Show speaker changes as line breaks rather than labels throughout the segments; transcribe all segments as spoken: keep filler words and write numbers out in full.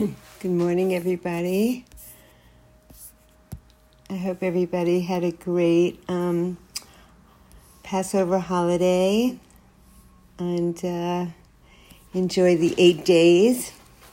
Good morning, everybody. I hope everybody had a great um, Passover holiday and uh, enjoy the eight days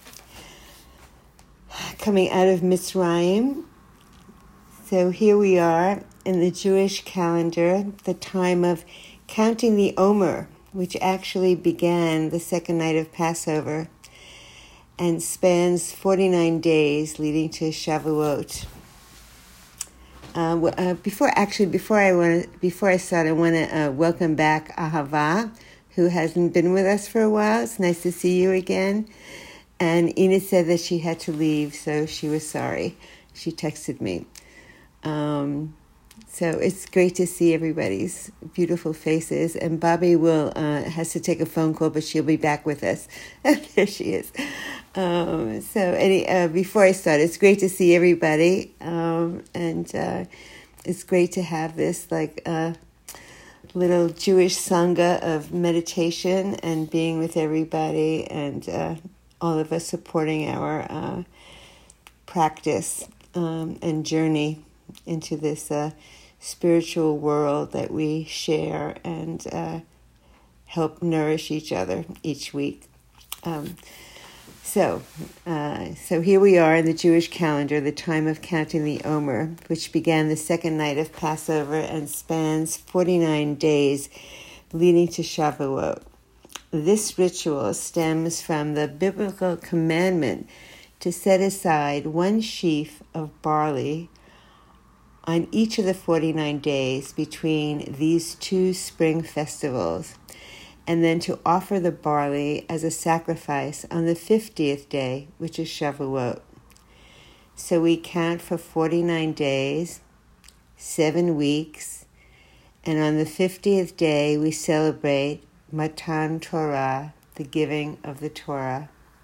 coming out of Mitzrayim. So here we are in the Jewish calendar, the time of counting the Omer, which actually began the second night of Passover and spans forty-nine days leading to Shavuot. Uh, uh, before actually, before I want, before I start, I want to uh, welcome back Ahava, who hasn't been with us for a while. It's nice to see you again. And Ina said that she had to leave, so she was sorry. She texted me. Um, so it's great to see everybody's beautiful faces. And Bobby will uh, has to take a phone call, but she'll be back with us. There she is. Um, so any, uh, before I start, it's great to see everybody. Um, and uh, it's great to have this like uh, little Jewish sangha of meditation and being with everybody and uh, all of us supporting our uh, practice um, and journey into this uh, spiritual world that we share and uh, help nourish each other each week. Um, so, uh, so here we are in the Jewish calendar, the time of counting the Omer, which began the second night of Passover and spans forty-nine days, leading to Shavuot. This ritual stems from the biblical commandment to set aside one sheaf of barley on each of the forty-nine days between these two spring festivals, and then to offer the barley as a sacrifice on the fiftieth day, which is Shavuot. So we count for forty-nine days, seven weeks, and on the fiftieth day we celebrate Matan Torah, the giving of the Torah.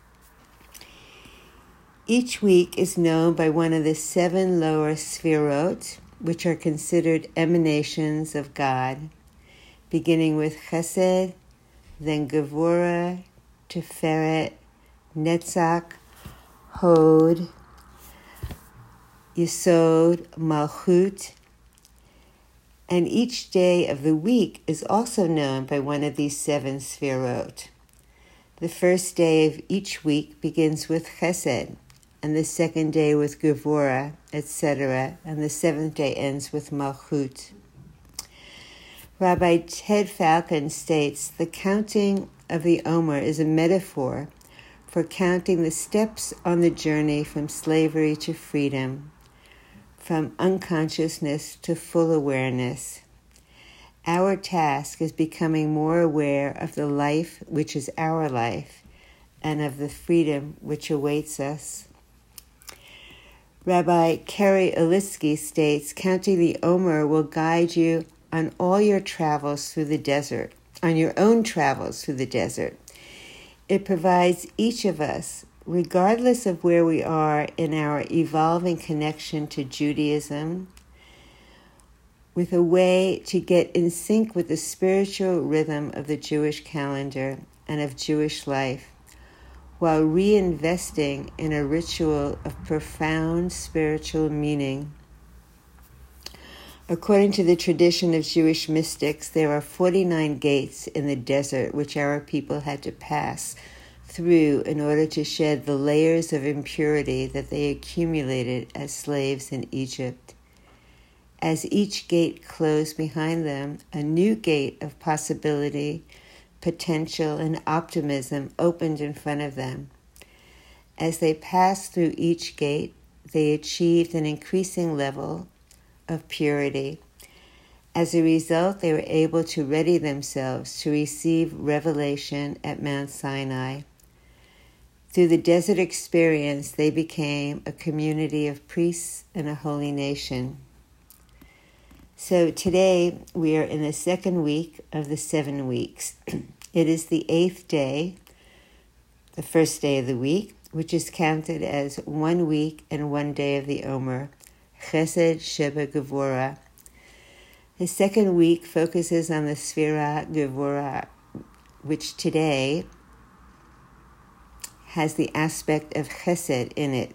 Each week is known by one of the seven lower sefirot, which are considered emanations of God, beginning with Chesed, then Gevurah, Tiferet, Netzach, Hod, Yesod, Malchut, and each day of the week is also known by one of these seven sefirot. The first day of each week begins with Chesed, and the second day with Gevurah, et cetera, and the seventh day ends with Malchut. Rabbi Ted Falcon states, the counting of the Omer is a metaphor for counting the steps on the journey from slavery to freedom, from unconsciousness to full awareness. Our task is becoming more aware of the life which is our life and of the freedom which awaits us. Rabbi Kerry Alitzky states, counting the Omer will guide you on all your travels through the desert, on your own travels through the desert. It provides each of us, regardless of where we are in our evolving connection to Judaism, with a way to get in sync with the spiritual rhythm of the Jewish calendar and of Jewish life, while reinvesting in a ritual of profound spiritual meaning. According to the tradition of Jewish mystics, there are forty-nine gates in the desert which our people had to pass through in order to shed the layers of impurity that they accumulated as slaves in Egypt. As each gate closed behind them, a new gate of possibility, potential, and optimism opened in front of them. As they passed through each gate, they achieved an increasing level of purity. As a result, they were able to ready themselves to receive revelation at Mount Sinai. Through the desert experience, they became a community of priests and a holy nation. So today, we are in the second week of the seven weeks. It is the eighth day, the first day of the week, which is counted as one week and one day of the Omer, Chesed Sheba Gevurah. The second week focuses on the Sefirah Gevurah, which today has the aspect of chesed in it.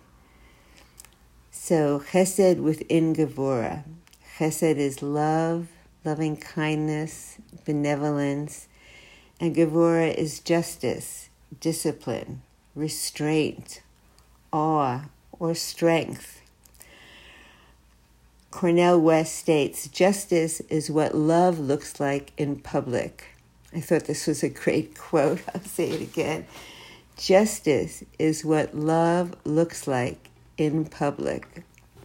So chesed within Gevurah. Chesed is love, loving kindness, benevolence, and Gevurah is justice, discipline, restraint, awe, or strength. Cornel West states, justice is what love looks like in public. I thought this was a great quote. I'll say it again. Justice is what love looks like in public.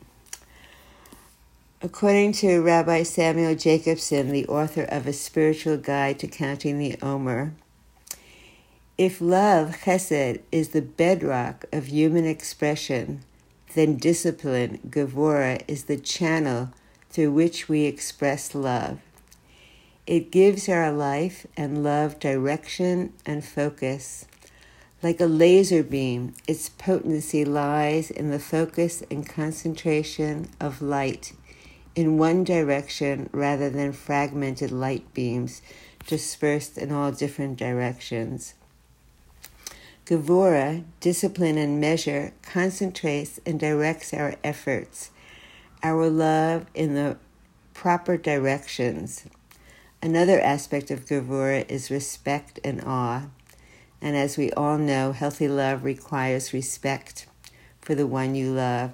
According to Rabbi Samuel Jacobson, the author of A Spiritual Guide to Counting the Omer, if love, chesed, is the bedrock of human expression, then discipline, Gevurah, is the channel through which we express love. It gives our life and love direction and focus. Like a laser beam, its potency lies in the focus and concentration of light in one direction rather than fragmented light beams dispersed in all different directions. Gevurah, discipline and measure, concentrates and directs our efforts, our love in the proper directions. Another aspect of Gevurah is respect and awe. And as we all know, healthy love requires respect for the one you love.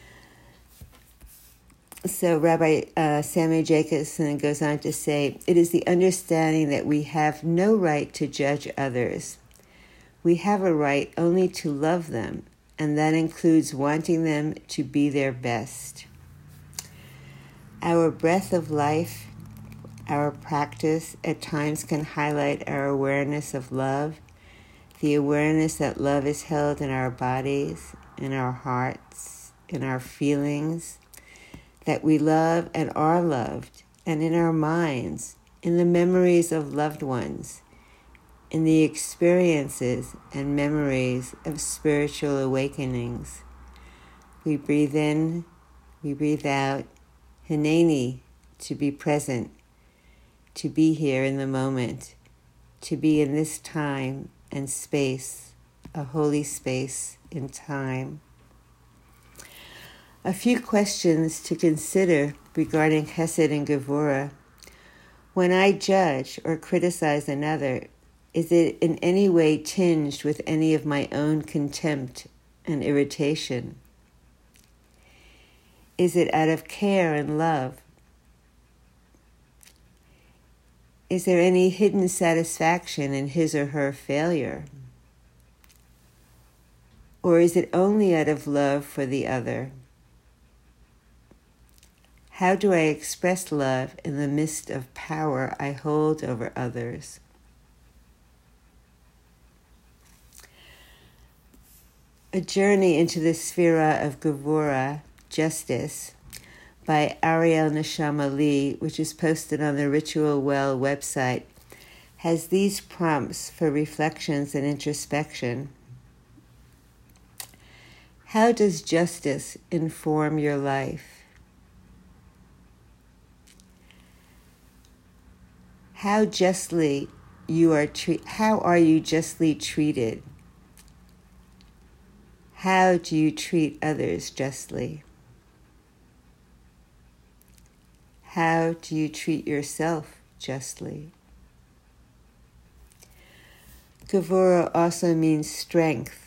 So Rabbi uh, Samuel Jacobson goes on to say, it is the understanding that we have no right to judge others. We have a right only to love them, and that includes wanting them to be their best. Our breath of life, our practice at times can highlight our awareness of love, the awareness that love is held in our bodies, in our hearts, in our feelings, that we love and are loved, and in our minds, in the memories of loved ones, in the experiences and memories of spiritual awakenings. We breathe in, we breathe out, Hineni, to be present, to be here in the moment, to be in this time and space, a holy space in time. A few questions to consider regarding chesed and Gevurah. When I judge or criticize another, is it in any way tinged with any of my own contempt and irritation? Is it out of care and love? Is there any hidden satisfaction in his or her failure? Or is it only out of love for the other? How do I express love in the midst of power I hold over others? A Journey into the Sphera of Gevurah, Justice, by Ariel Neshama Lee, which is posted on the Ritual Well website, has these prompts for reflections and introspection. How does justice inform your life? How justly you are tre- how are you justly treated? How do you treat others justly? How do you treat yourself justly? Gevurah also means strength.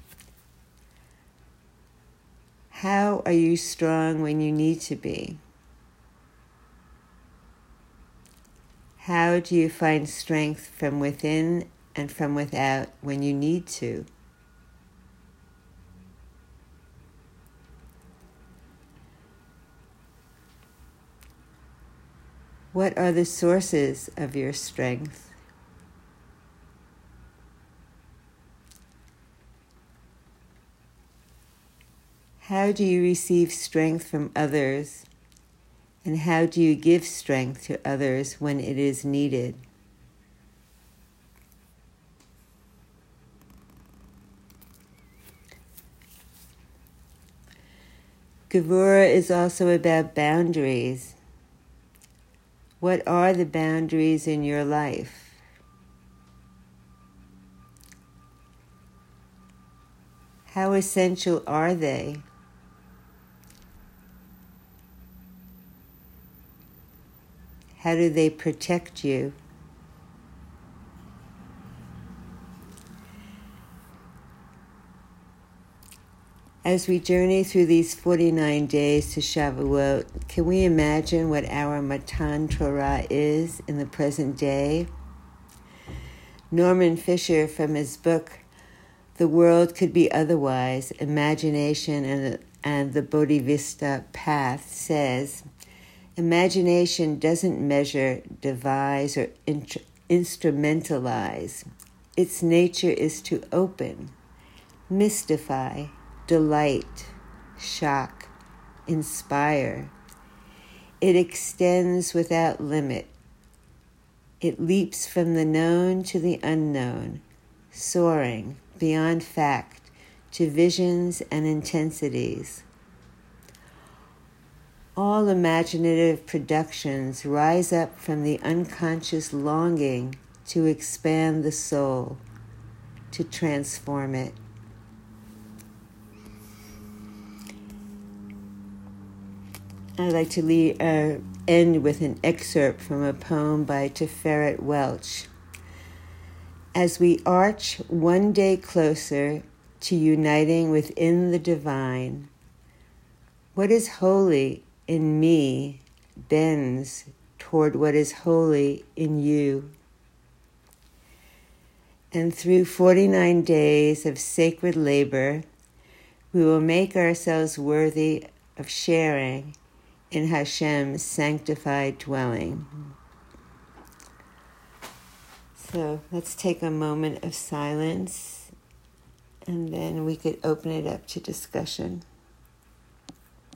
How are you strong when you need to be? How do you find strength from within and from without when you need to? What are the sources of your strength? How do you receive strength from others? And how do you give strength to others when it is needed? Gevurah is also about boundaries. What are the boundaries in your life? How essential are they? How do they protect you? As we journey through these forty-nine days to Shavuot, can we imagine what our Matan Torah is in the present day? Norman Fisher, from his book, The World Could Be Otherwise, Imagination and, and the Bodhisattva Path, says, imagination doesn't measure, devise, or int- instrumentalize. Its nature is to open, mystify, delight, shock, inspire. It extends without limit. It leaps from the known to the unknown, soaring beyond fact to visions and intensities. All imaginative productions rise up from the unconscious longing to expand the soul, to transform it. I'd like to leave, uh, end with an excerpt from a poem by Tiferet Welch. As we arch one day closer to uniting within the divine, what is holy in me bends toward what is holy in you. And through forty-nine days of sacred labor, we will make ourselves worthy of sharing in Hashem's sanctified dwelling. So let's take a moment of silence, and then we could open it up to discussion.